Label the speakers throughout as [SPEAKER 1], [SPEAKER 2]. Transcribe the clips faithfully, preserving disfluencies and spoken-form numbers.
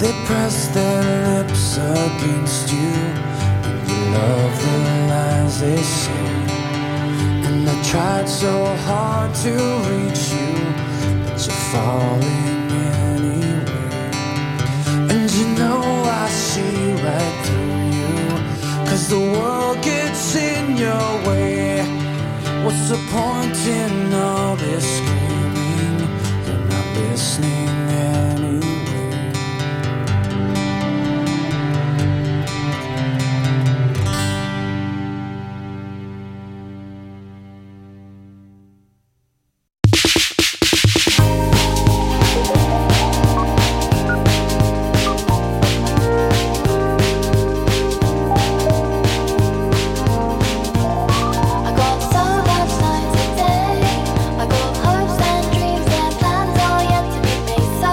[SPEAKER 1] They press their lips against you, and you love the lies they say. And I tried so hard to reach you, but you're falling anyway. And you know I see right through you, 'cause the world gets in your way. What's the point in all this screaming? You're not listening anyway.
[SPEAKER 2] So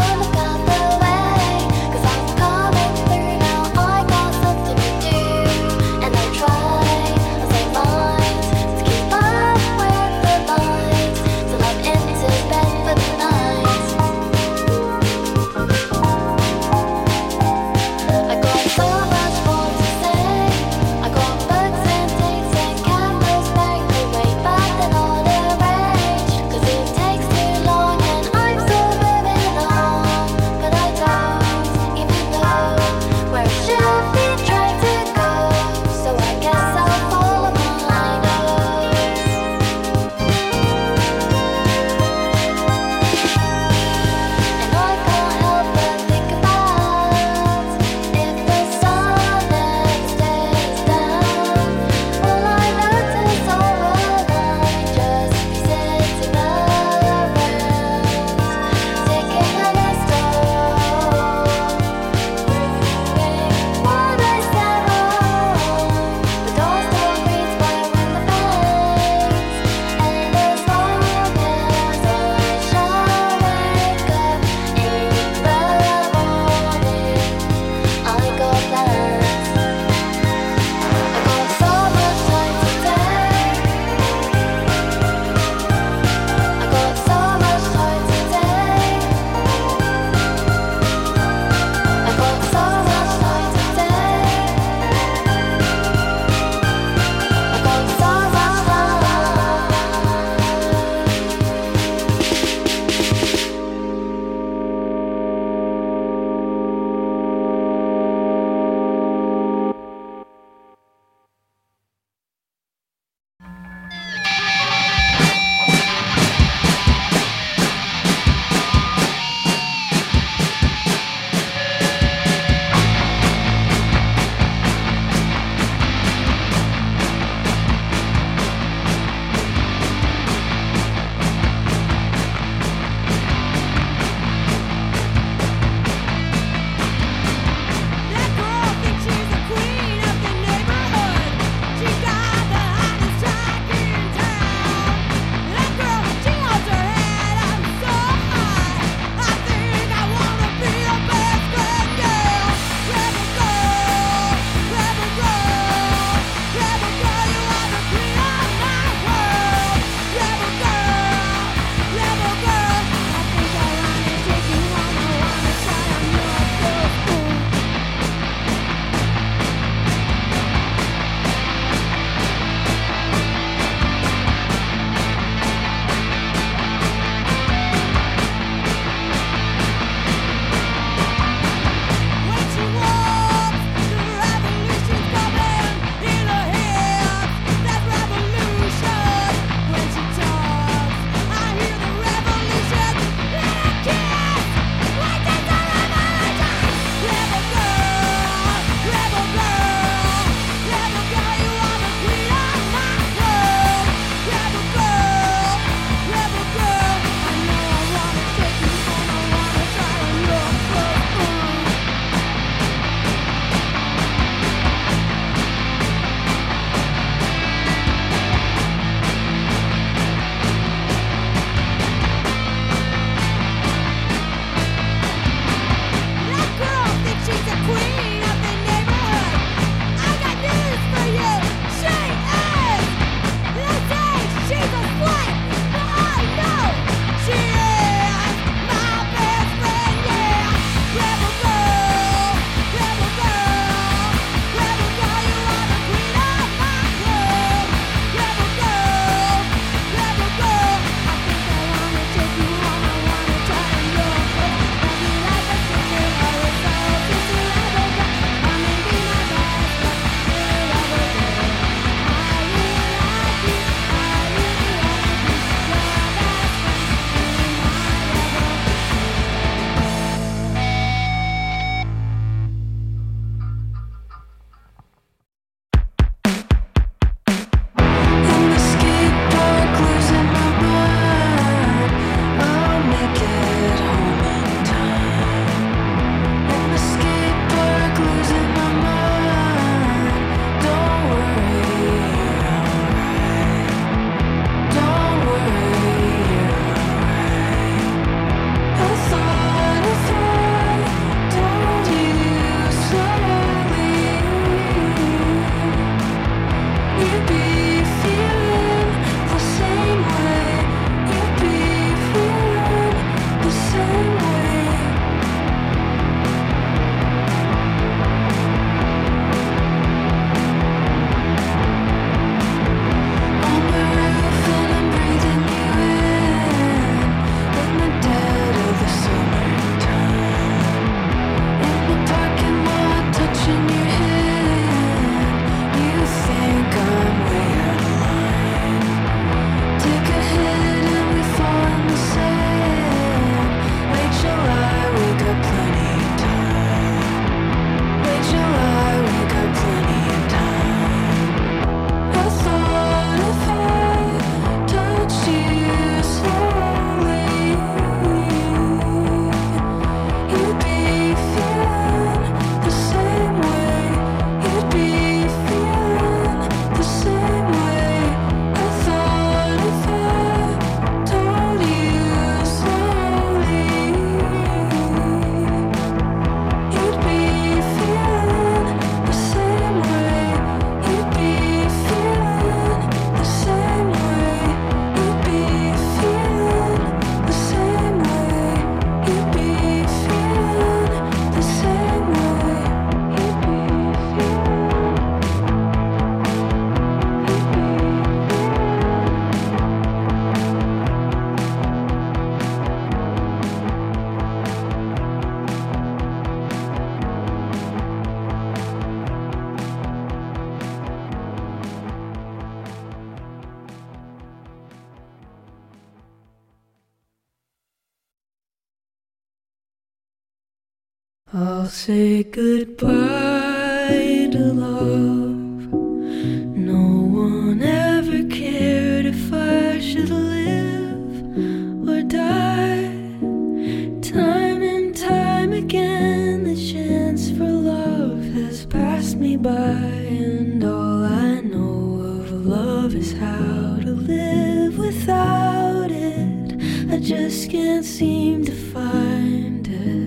[SPEAKER 1] I'll say goodbye to love. No one ever cared if I should live or die. Time and time again, the chance for love has passed me by, and all I know of love is how to live without it. I just can't seem to find it.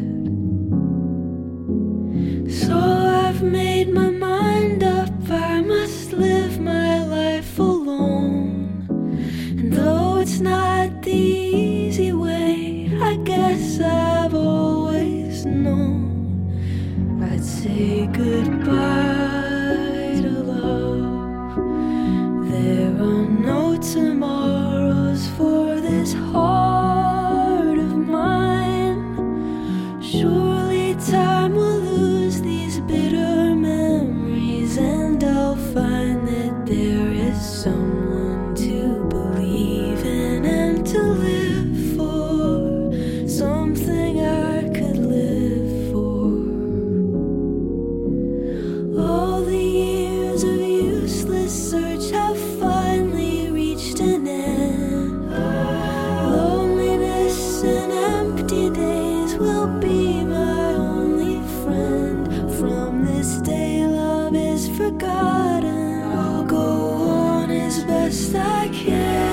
[SPEAKER 1] So I've made my mind up, I must live my life alone. And though it's not the easy way, I guess I've always known I'd say goodbye to love. There are no tomorrows for this heart of mine. Surely time will lose these bitter memories, and I'll find that there is someone to believe in and to live for, something I could live for. All the years of useless search have finally reached an end. Loneliness and empty days will be my only friend. From this day love is forgotten. I'll go on as best I can.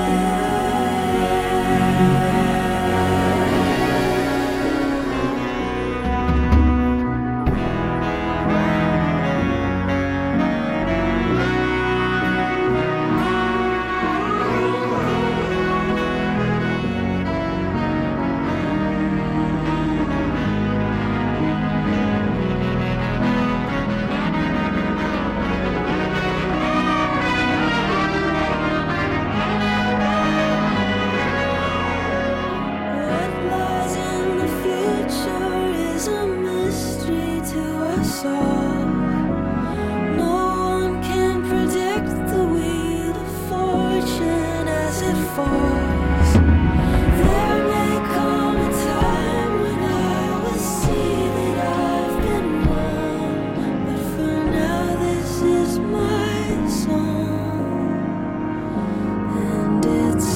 [SPEAKER 1] What lies in the future is a mystery to us all. No one can predict the wheel of fortune as it falls. There may come a time when I will see that I've been wrong, but for now this is my song, and it's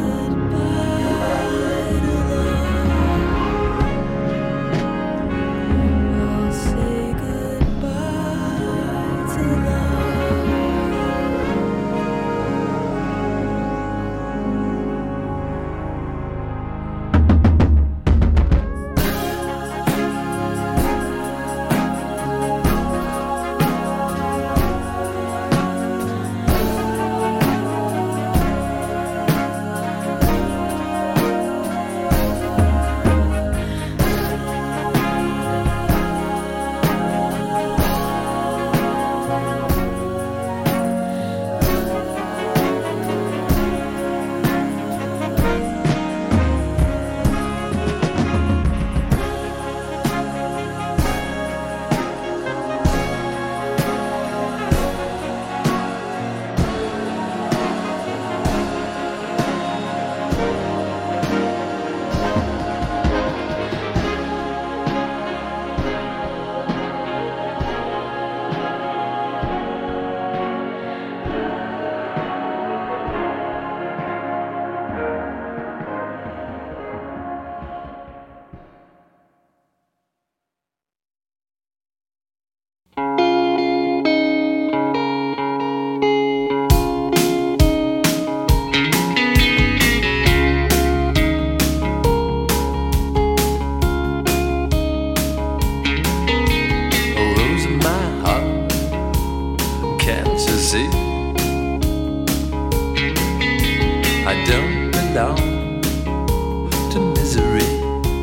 [SPEAKER 1] goodbye to love. I'll say goodbye to love. Oh, rose in my heart, can't you see? I don't belong to misery,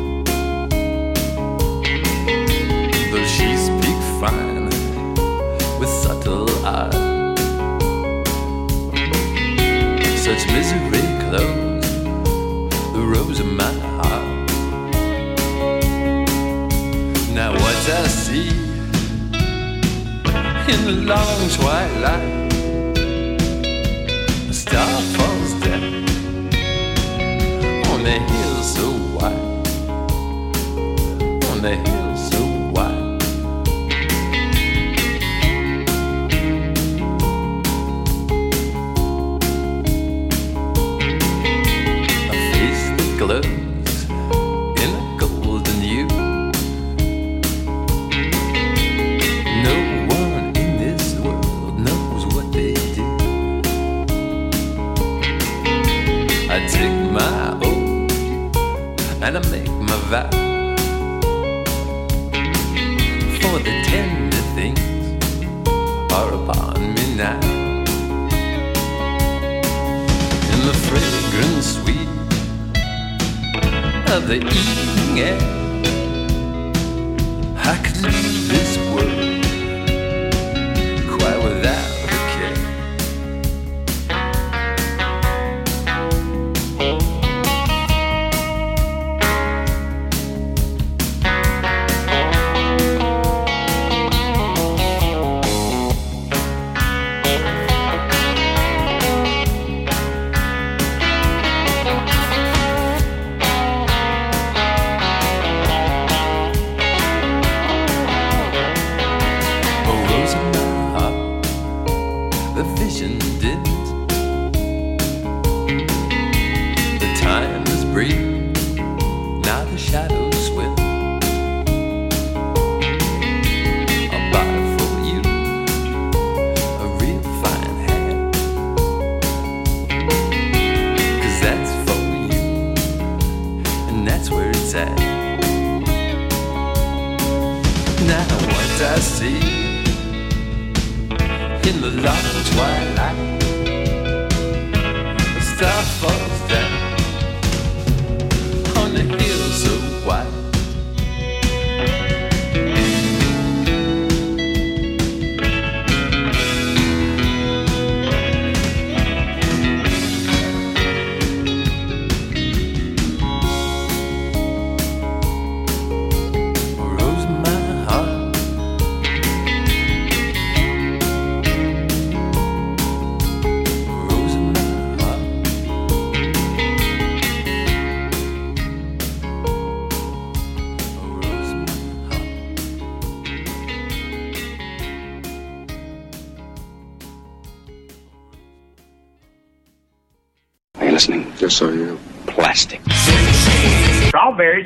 [SPEAKER 1] though she speaks fine with subtle eye. Such misery clothes the rose in my heart. Now what I see in the long twilight, a star falls down on a hill so wide, on a hill so For the tender things are upon me now, and the fragrant sweet of the evening air. I could leave this world quite without a care.
[SPEAKER 2] Listening. Just so you know. Plastic.
[SPEAKER 3] Strawberries.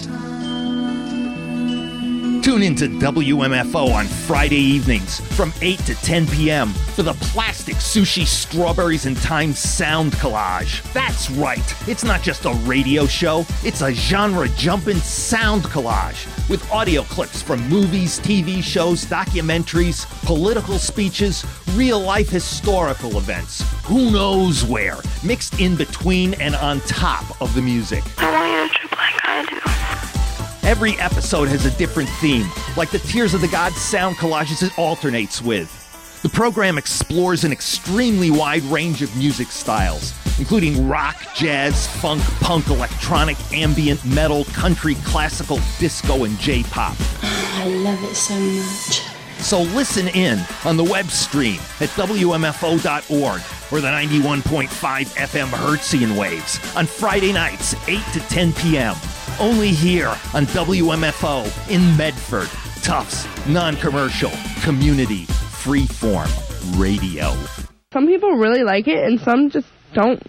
[SPEAKER 4] Tune in to W M F O on Friday evenings from eight to ten p.m. for the Plastic Sushi Strawberries and Time Sound Collage. That's right, it's not just a radio show, it's a genre-jumping sound collage with audio clips from movies, T V shows, documentaries, political speeches, real-life historical events, who knows where, mixed in between and on top of the music.
[SPEAKER 5] I want you to trip like I do.
[SPEAKER 4] Every episode has a different theme, like the Tears of the Gods sound collages it alternates with. The program explores an extremely wide range of music styles, including rock, jazz, funk, punk, electronic, ambient, metal, country, classical, disco, and J-pop.
[SPEAKER 5] I love it so much.
[SPEAKER 4] So listen in on the web stream at W M F O dot org or the ninety-one point five F M Hertzian waves on Friday nights, eight to ten p.m. Only here on W M F O in Medford. Tufts, non-commercial, community, freeform radio.
[SPEAKER 6] Some people really like it and some just don't.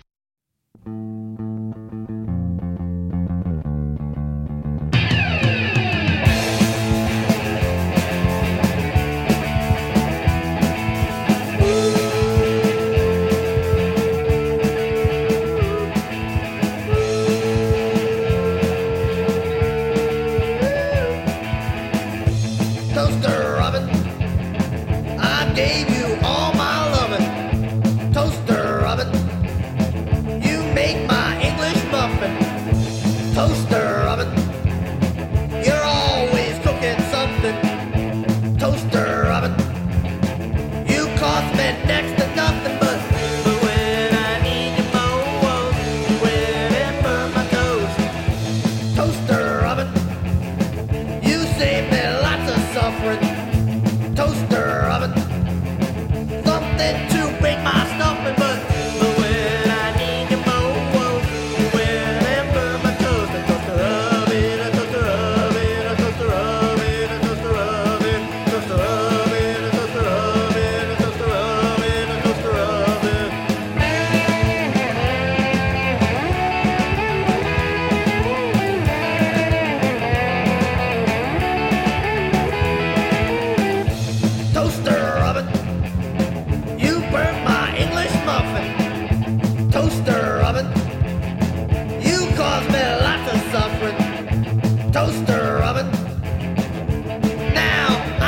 [SPEAKER 7] Toaster oven. Now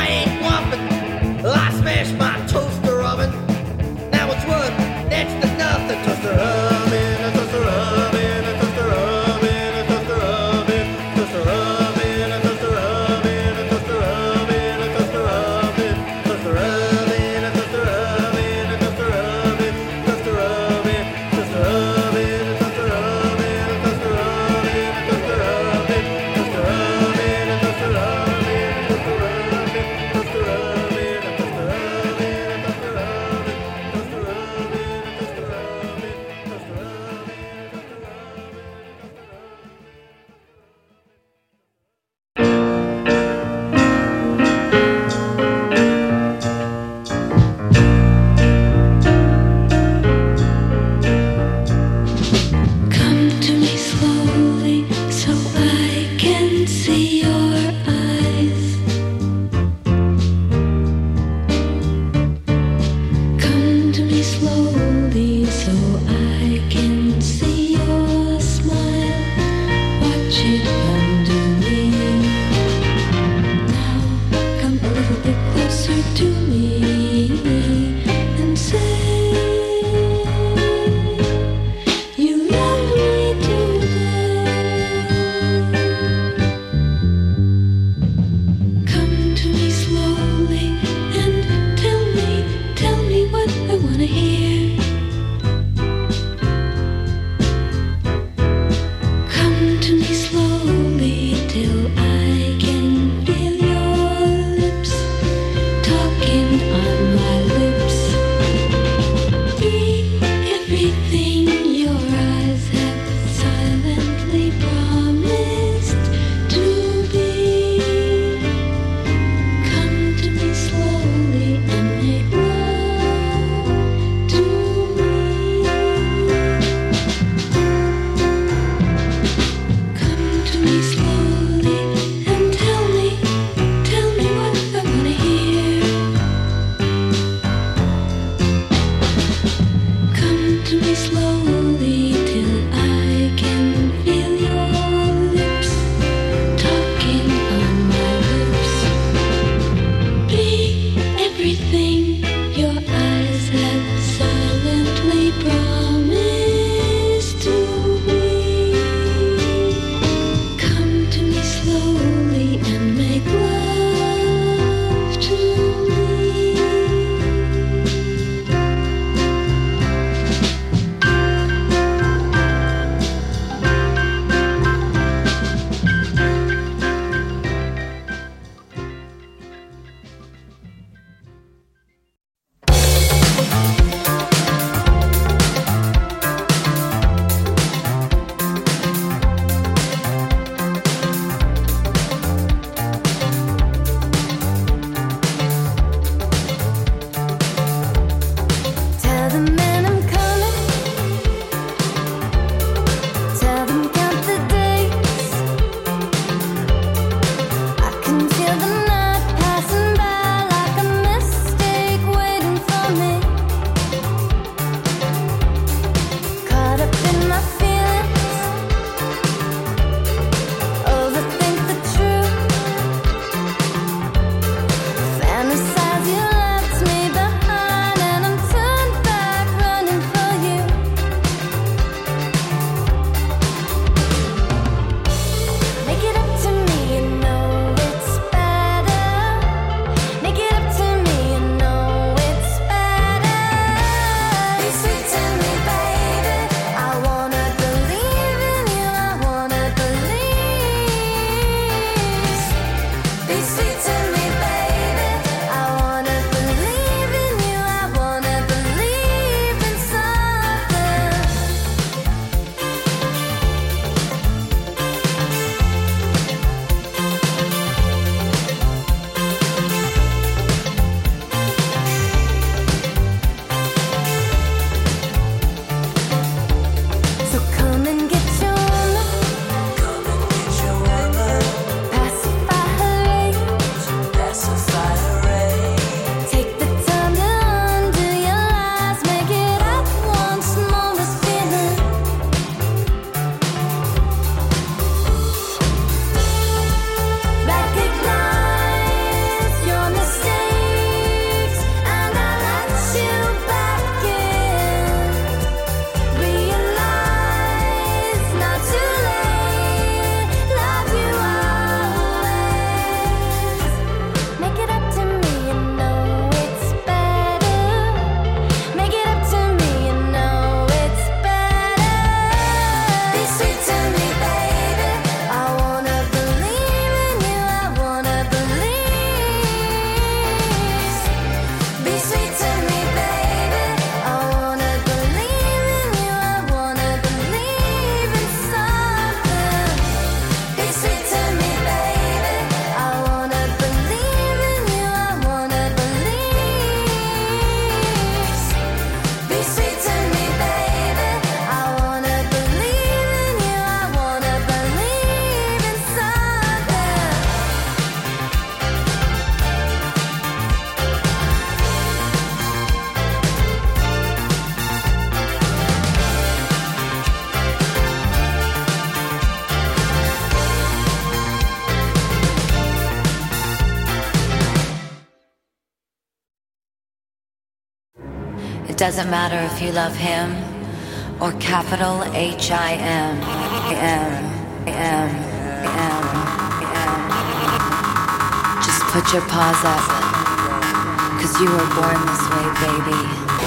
[SPEAKER 7] It doesn't matter if you love him or capital H I M. M. M. M. M. Just put your paws up, 'cause you were born this way, baby.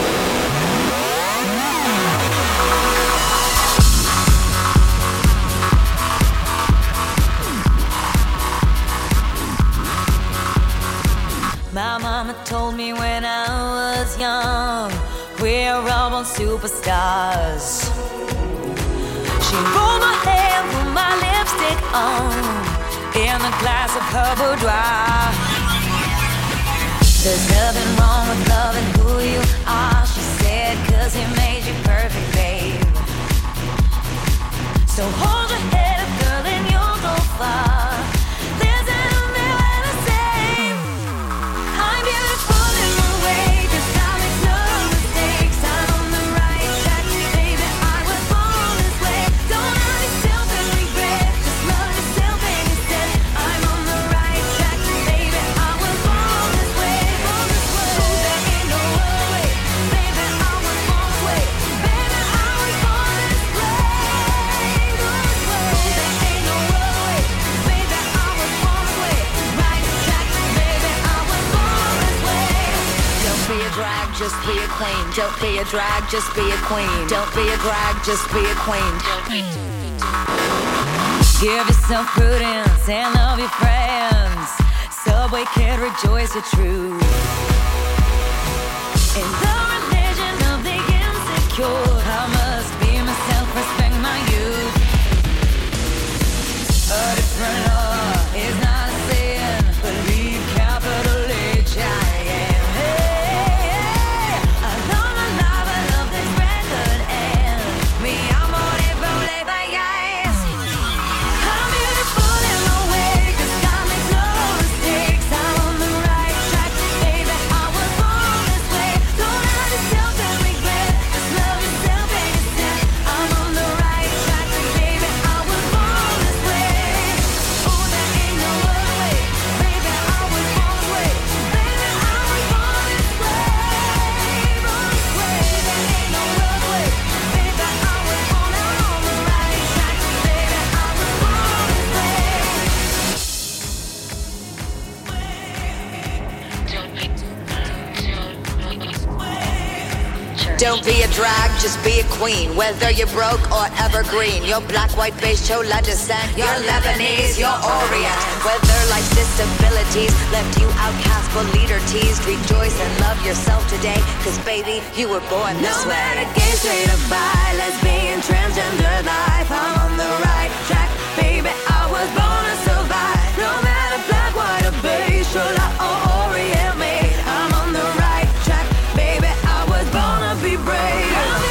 [SPEAKER 8] My mama told me when I was young, we're all born superstars. She rolled my hair, put my lipstick on, in a glass of her boudoir. There's nothing wrong with loving who you are, she said, 'cause he made you perfect, babe. So hold your head up, girl, and you'll go far. Just be a queen. Don't be a drag, just be a queen. Don't be a drag, just be a queen. Give yourself prudence and love your friends. Subway kid, rejoice your truth. In the religion of the insecure, I must be myself, respect my youth. A different law is not a sin. Believe capital H I M.
[SPEAKER 7] Don't be a drag, just be a queen. Whether you're broke or evergreen, you're black, white, beige, chola descent, you're Lebanese, you're Orient. Whether life's disabilities left you outcast but leader teased, rejoice and love yourself today, 'cause baby, you were born this
[SPEAKER 8] no
[SPEAKER 7] way.
[SPEAKER 8] No matter gay, straight or bi, lesbian, transgender life, I'm on the right track, baby, I was born to survive. No matter black, white or beige, chola or Orient made, I'm on the right track, baby, I was born to be brave.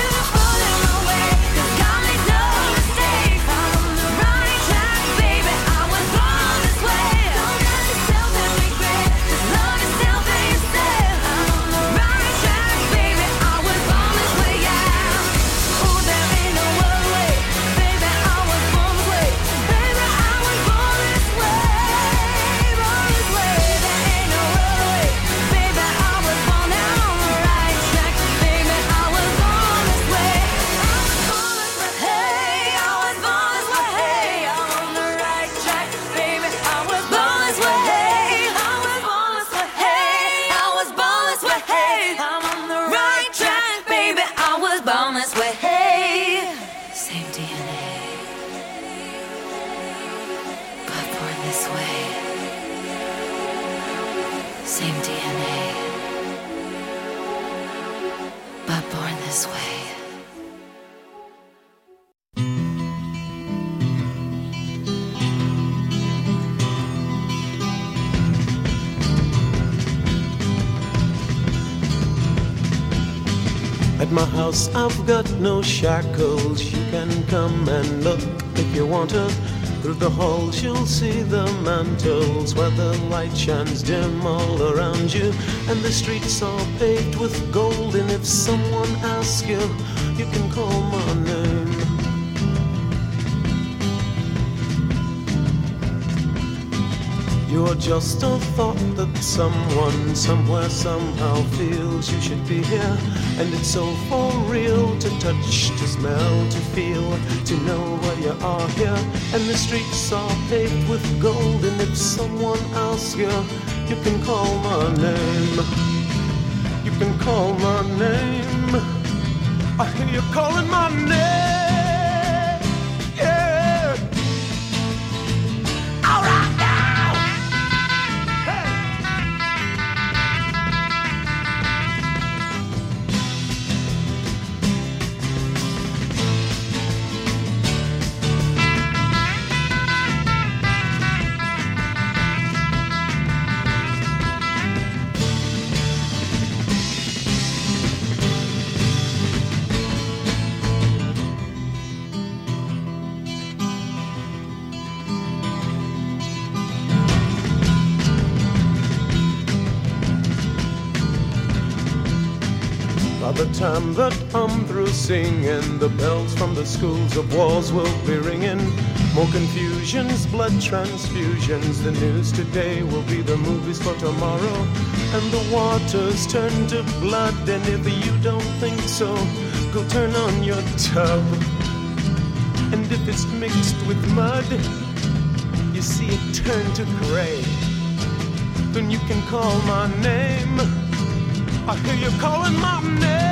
[SPEAKER 9] At my house I've got no shackles. You can come and look if you want to. Through the halls you'll see the mantles where the light shines dim all around you, and the streets are paved with gold. And if someone asks you, you can call my name. You're just a thought that someone, somewhere, somehow feels you should be here. And it's so for real to touch, to smell, to feel, to know where you are here. And the streets are paved with gold, and if someone asks you, you can call my name. You can call my name. I hear you calling my name. Yeah. All right now. Hey. By the time that I'm through singing, the bells from the schools of walls will be ringing. More confusions, blood transfusions. The news today will be the movies for tomorrow. And the waters turn to blood. And if you don't think so, go turn on your tub. And if it's mixed with mud, you see it turn to gray. Then you can call my name. I hear you calling my name.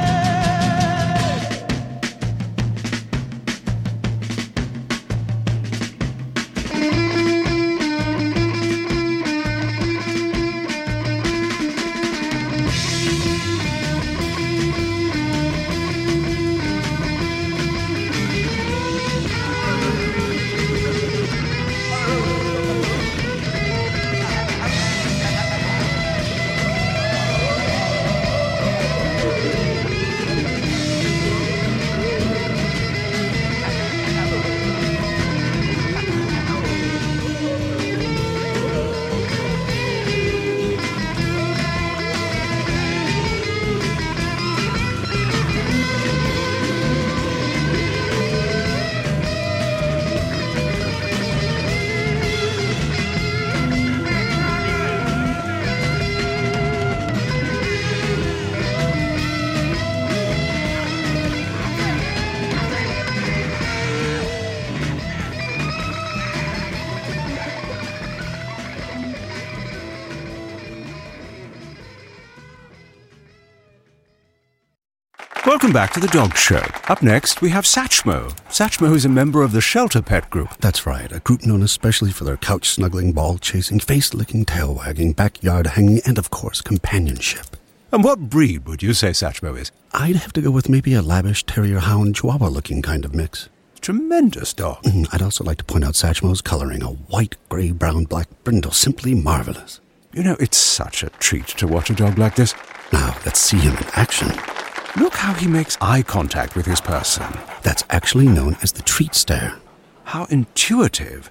[SPEAKER 10] Welcome back to The Dog Show. Up next, we have Satchmo. Satchmo is a member of the Shelter Pet Group.
[SPEAKER 11] That's right, a group known especially for their couch-snuggling, ball-chasing, face-licking, tail-wagging, backyard-hanging, and, of course, companionship.
[SPEAKER 10] And what breed would you say Satchmo is?
[SPEAKER 11] I'd have to go with maybe a lavish terrier-hound chihuahua-looking kind of mix.
[SPEAKER 10] Tremendous dog.
[SPEAKER 11] Mm, I'd also like to point out Satchmo's coloring, a white, grey, brown, black brindle, simply marvelous.
[SPEAKER 10] You know, it's such a treat to watch a dog like this.
[SPEAKER 11] Now, let's see him in action.
[SPEAKER 10] Look how he makes eye contact with his person.
[SPEAKER 11] That's actually known as the treat stare.
[SPEAKER 10] How intuitive.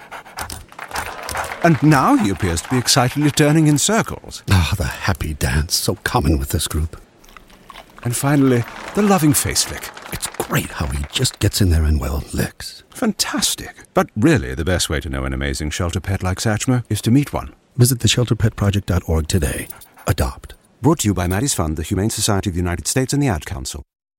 [SPEAKER 10] And now he appears to be excitedly turning in circles.
[SPEAKER 11] Ah, the happy dance, so common with this group.
[SPEAKER 10] And finally, the loving face lick.
[SPEAKER 11] It's great how he just gets in there and, well, licks.
[SPEAKER 10] Fantastic. But really, the best way to know an amazing shelter pet like Satchmo is to meet one.
[SPEAKER 11] Visit the shelter pet project dot org today. Adopt.
[SPEAKER 10] Brought to you by Maddie's Fund, the Humane Society of the United States, and the Ad Council.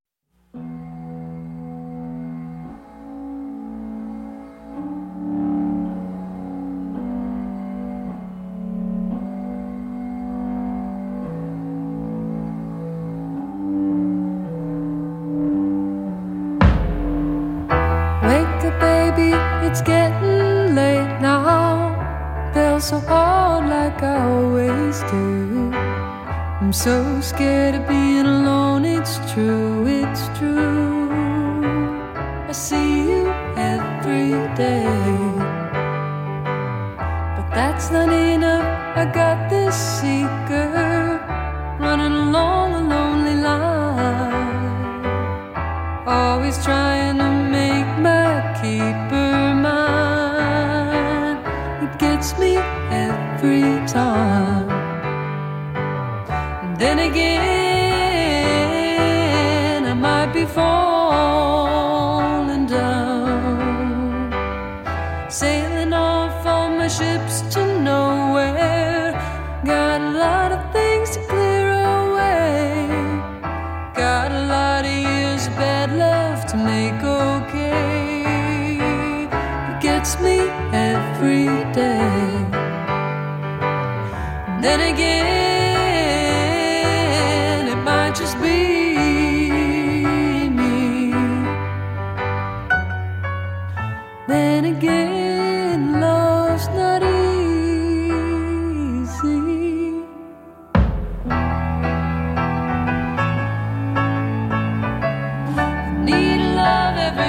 [SPEAKER 8] Wake up, baby, it's getting late now. Feel so hard like I always do. I'm so scared of being alone, it's true, it's true. I see you every day, but that's not enough. I got this seeker running along a lonely line, always trying to make my keeper mine. It gets me every time. Then again, I might be falling down, sailing off on my ships to nowhere. Then again, it might just be me. Then again, love's not easy. Need love every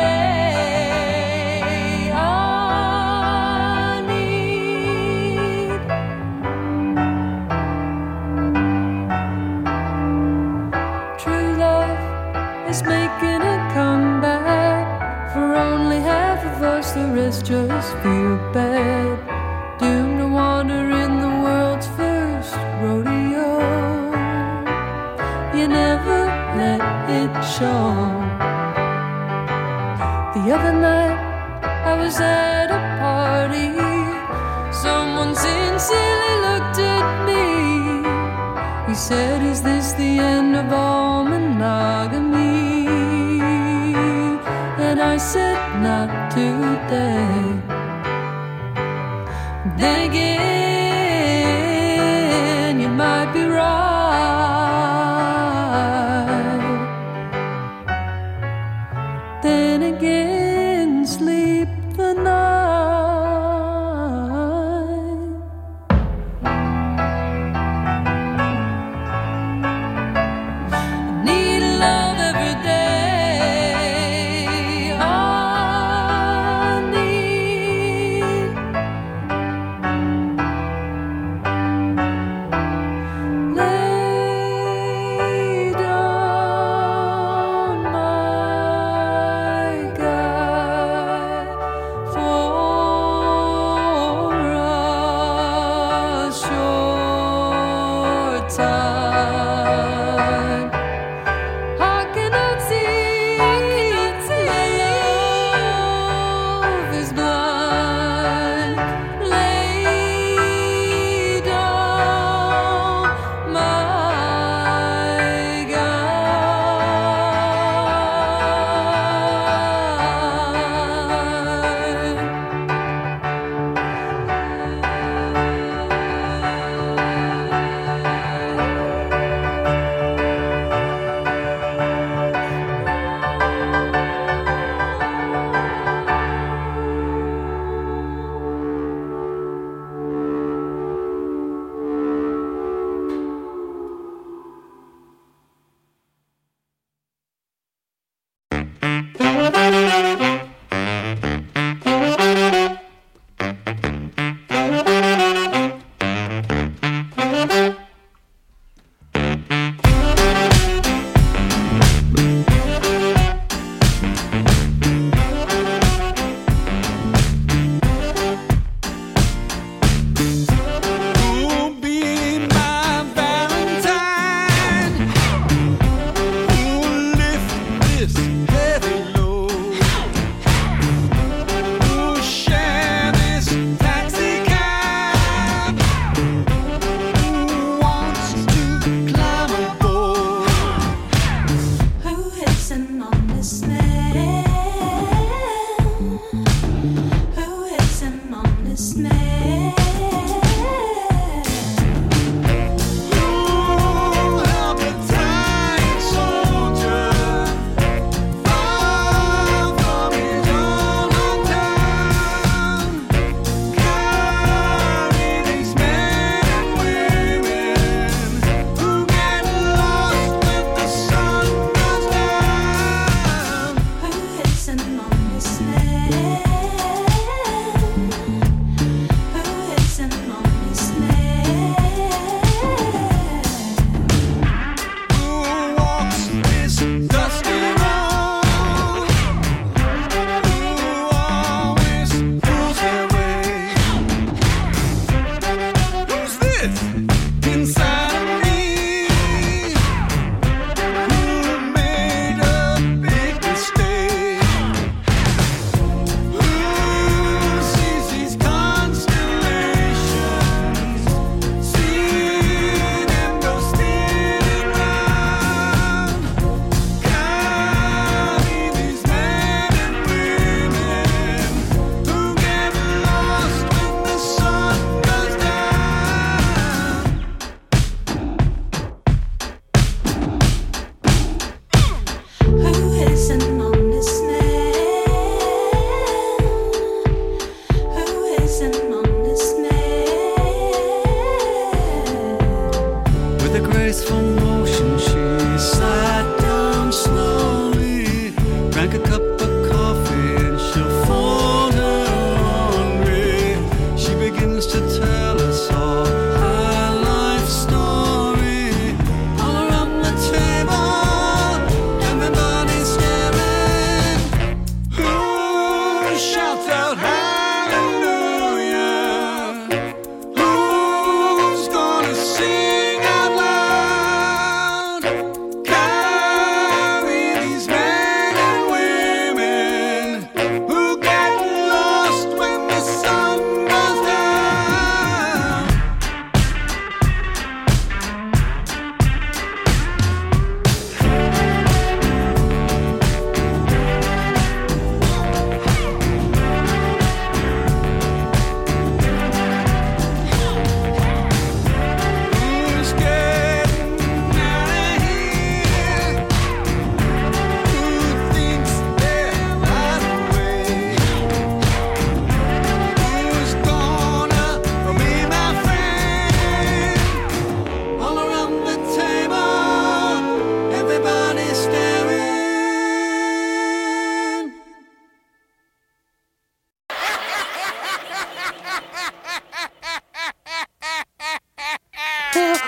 [SPEAKER 8] day. I need true love is making a comeback. For only half of us, the rest just feel bad. Doomed to wander in the world's first rodeo. You never let it show. The other night I was at a party. Someone sincerely looked at me. He said, is this the end of all monogamy? And I said, not today. Then again, you might be right. Then again, sleep the night. I need love every day. I need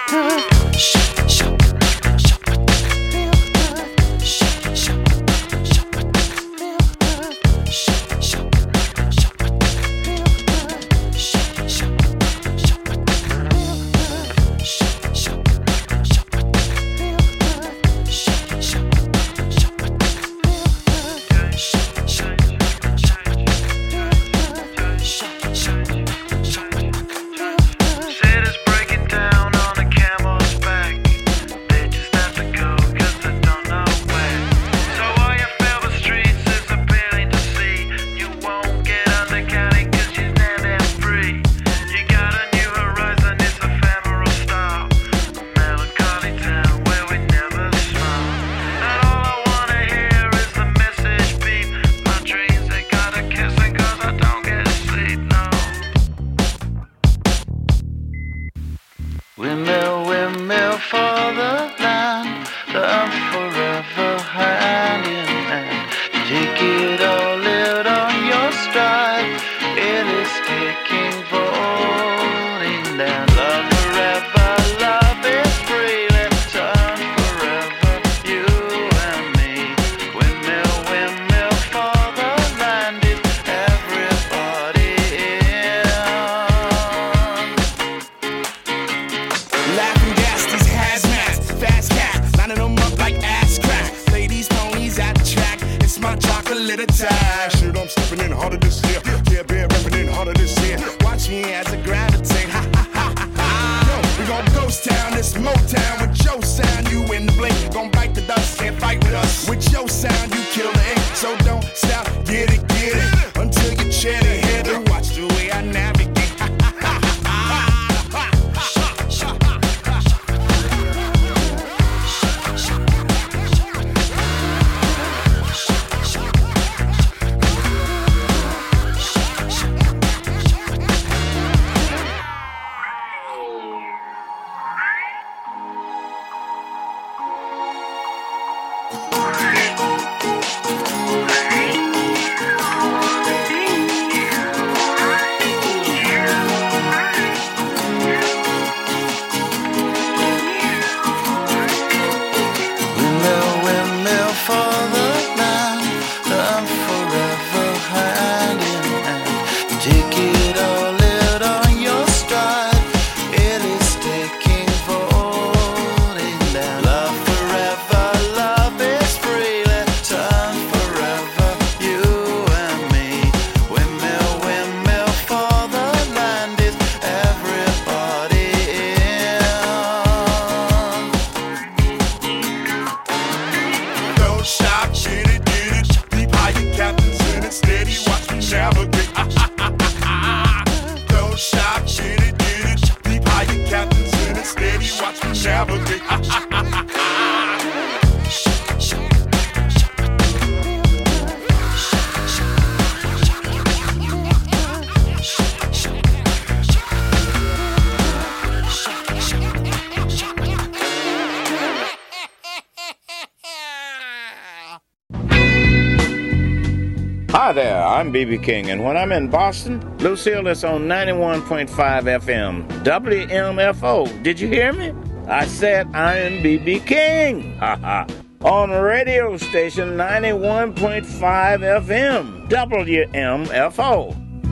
[SPEAKER 12] Hi there, I'm B B King, and when I'm in Boston, Lucille is on ninety-one point five F M, W M F O. Did you hear me? I said I'm B B King, haha, on radio station ninety-one point five F M, W M F O.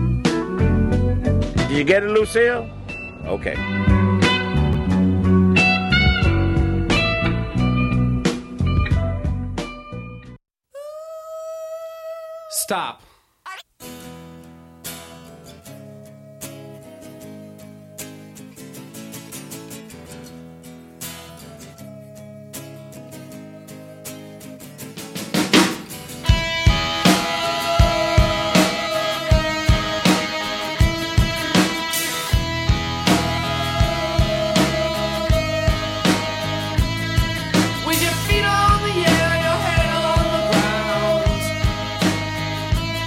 [SPEAKER 12] Did you get it, Lucille? Okay.
[SPEAKER 13] Stop.
[SPEAKER 8] With your feet on the air, your head on the ground.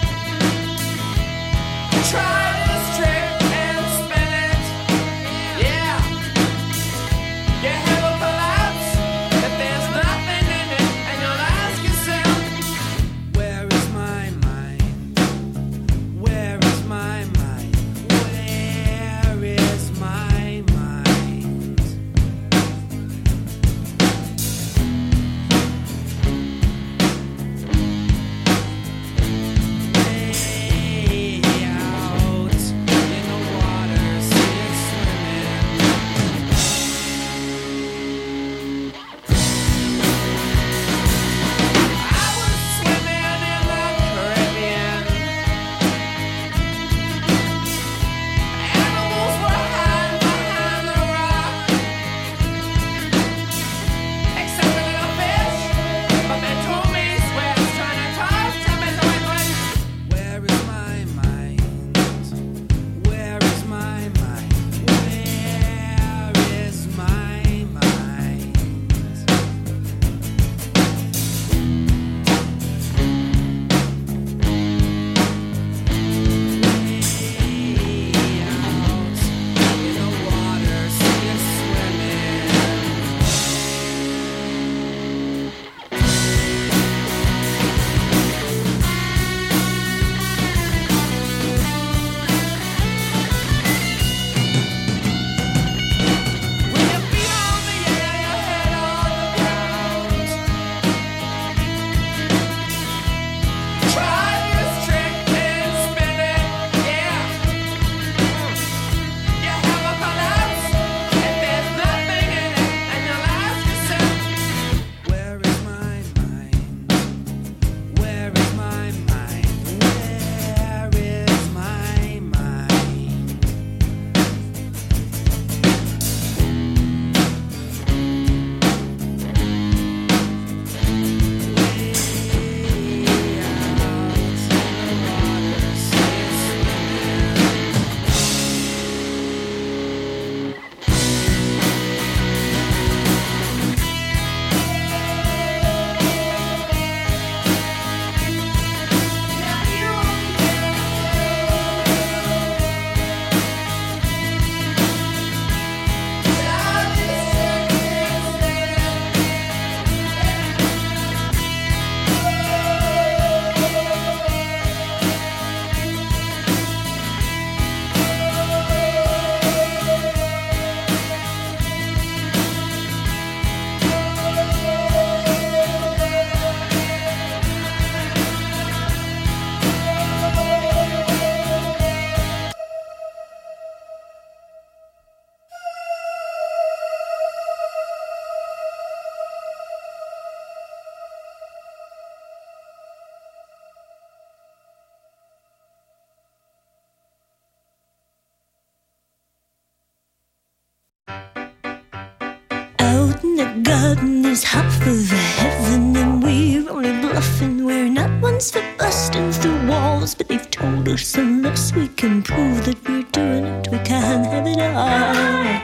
[SPEAKER 8] the garden is half of heaven, and we're only bluffing. We're not ones for busting through walls, but they've told us unless we can prove that we're doing it, we can't have it all.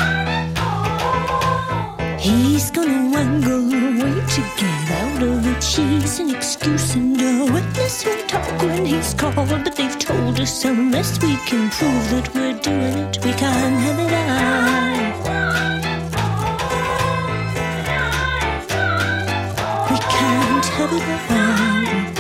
[SPEAKER 8] He's gonna wangle away to get out of the cheese, an excuse and a witness who'll talk when he's called, but they've told us unless we can prove that we're doing it, we can't have it all. We can't have it all.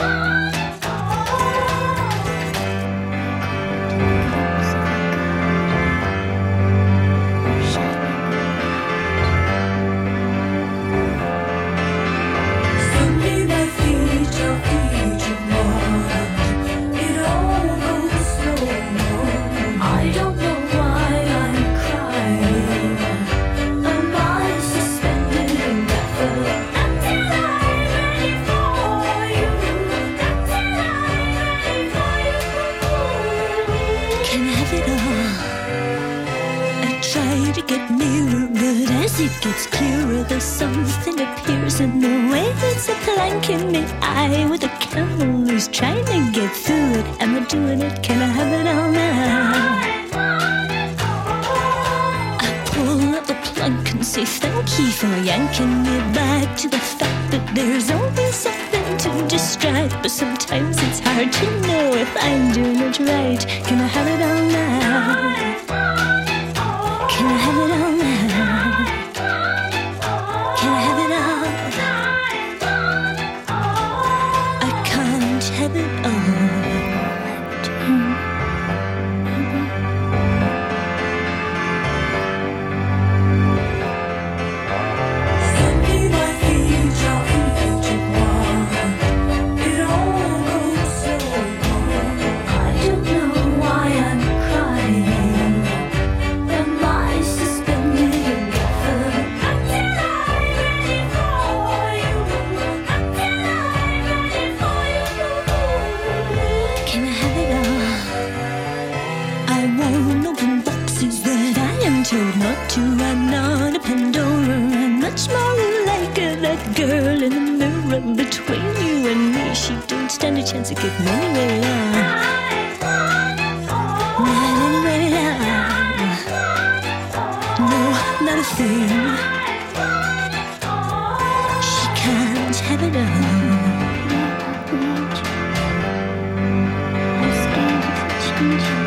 [SPEAKER 8] It gets clearer, there's something appears in the way. It's a plank in the eye with a camel who's trying to get through it. Am I doing it? Can I have it all now? I pull up the plank and say thank you for yanking me back to the fact that there's always something to distract. But sometimes it's hard to know if I'm doing it right. Can I have it all now? Can I have it all now? Have it all. I'm not a Pandora. I'm much more like uh, that girl in the mirror between you and me. She don't stand a chance of getting anywhere now. Not anywhere now. No, not a thing. She can't have it all. I'm scared of the changes.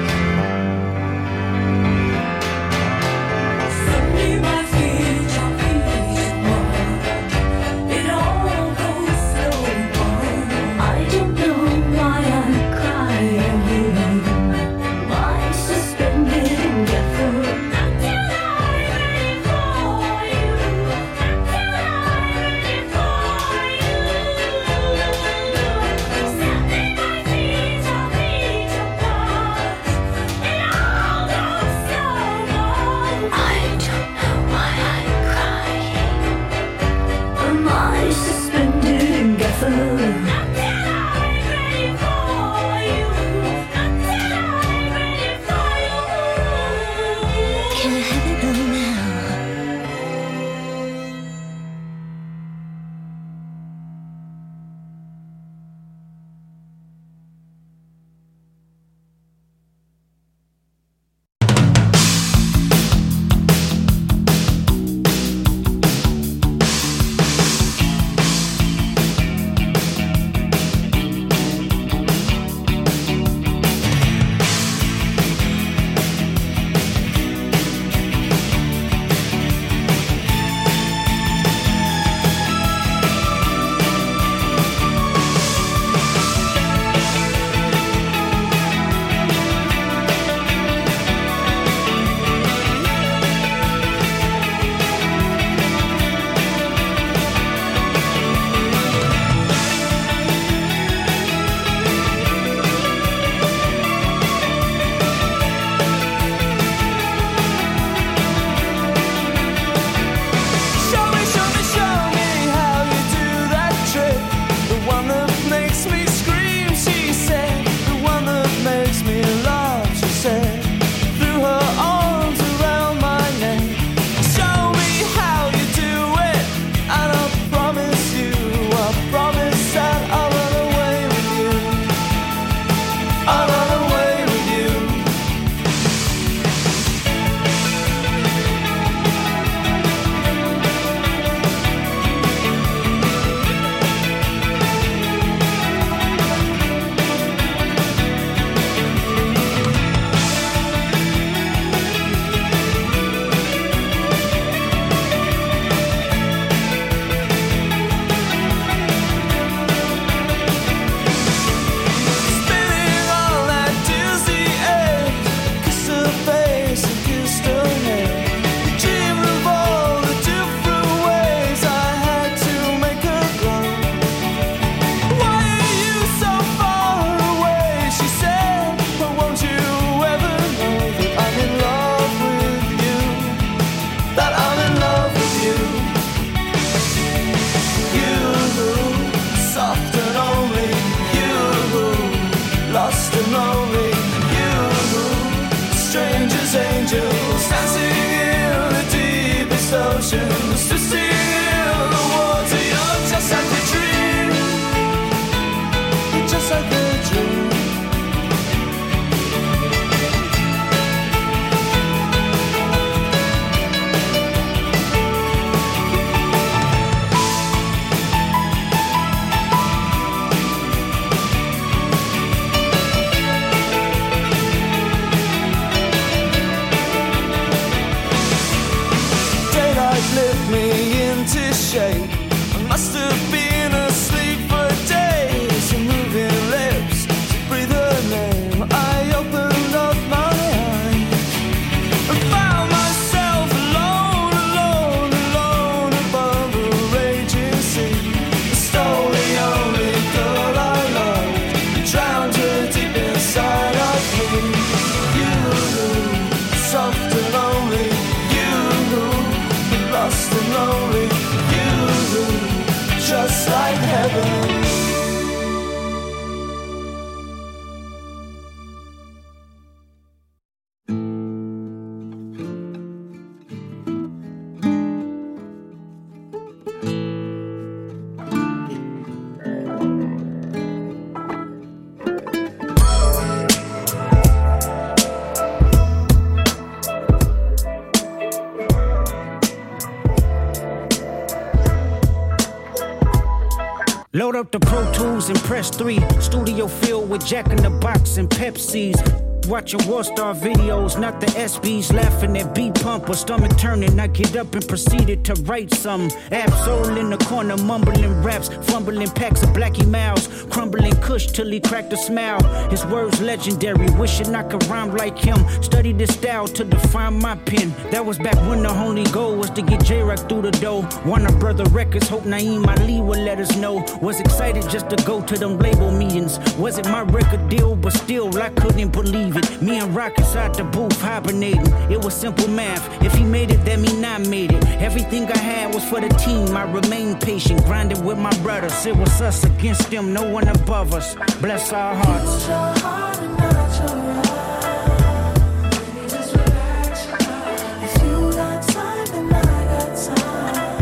[SPEAKER 13] Load up the Pro Tools and press three. Studio filled with Jack in the Box and Pepsis. Watching War Star videos, not the S Bs. Laughing at B-Pump or stomach turning. I get up and proceeded to write some. Absol in the corner, mumbling raps. Fumbling packs of Blackie Mouse. Crumbling Kush till he cracked a smile. His words legendary, wishing I could rhyme like him. Studied this style to define my pen. That was back when the only goal was to get J-Rock through the door. Warner Brother Records, hope Naeem Ali would let us know. Was excited just to go to them label meetings. Wasn't my record deal, but still I couldn't believe it. Me and Rock inside the booth hibernating. It was simple math. If he made it, that mean I made it. Everything I had was for the team. I remained patient, grinding with my brothers. It was us against them, no one above us. Bless our hearts.
[SPEAKER 8] Use your heart and not your heart. Just relax. If you got time, then I got time.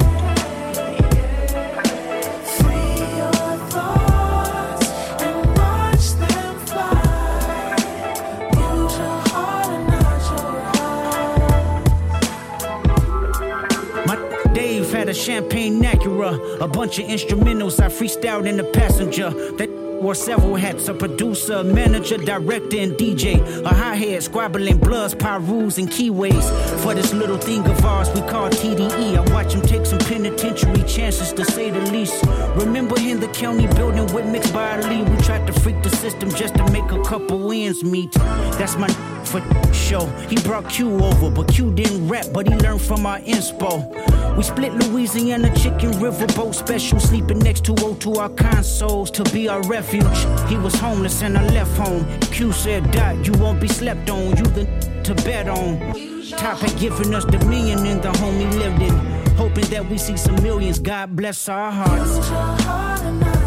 [SPEAKER 8] Free your thoughts and watch them fly.
[SPEAKER 13] Dave had a champagne Acura, a bunch of instrumentals I freestyled in the passenger. That wore several hats, a producer, manager, director, and D J. A hi-hat, squabbling bloods, pyrus, and keyways. For this little thing of ours we call T D E. I watch him take some penitentiary chances, to say the least. Remember in the county building with Mixed by Ali, we tried to freak the system just to make a couple ends meet. That's my for show. He brought Q over, but Q didn't rap, but he learned from our inspo. We split Louisiana Chicken Riverboat special, sleeping next to O to our consoles to be our refuge. He was homeless and I left home. Q said, Dot, you won't be slept on, you the to bet on. Top had given us dominion in the home he lived in, hoping that we see some millions. God bless our hearts.